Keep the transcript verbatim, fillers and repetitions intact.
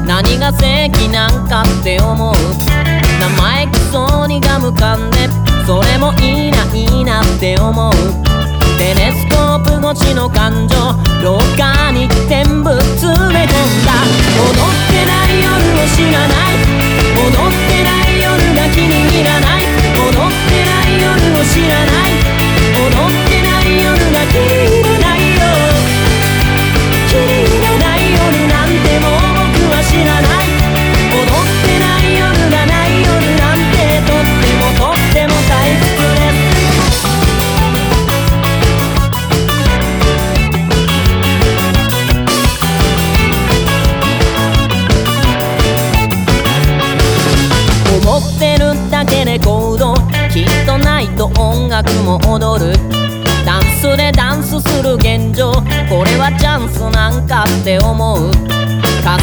何が正義なんかって思う。生意気そうにガム噛んで、それもいいないいなって思う。テレスコープ越しの感情、廊下に全部詰め込んだ。踊ってない夜を知らない、踊ってない夜が気に入らない、踊ってない夜を知らない、踊ってない夜が気に入らないよ。気に入らない夜なんてもう僕は知らない。踊ってない夜がない夜なんてとってもとっても大切です。思ってるだけで行動、きっとないと音楽も踊る。ダンスでダンスする現状、これはチャンスなんかって思う。考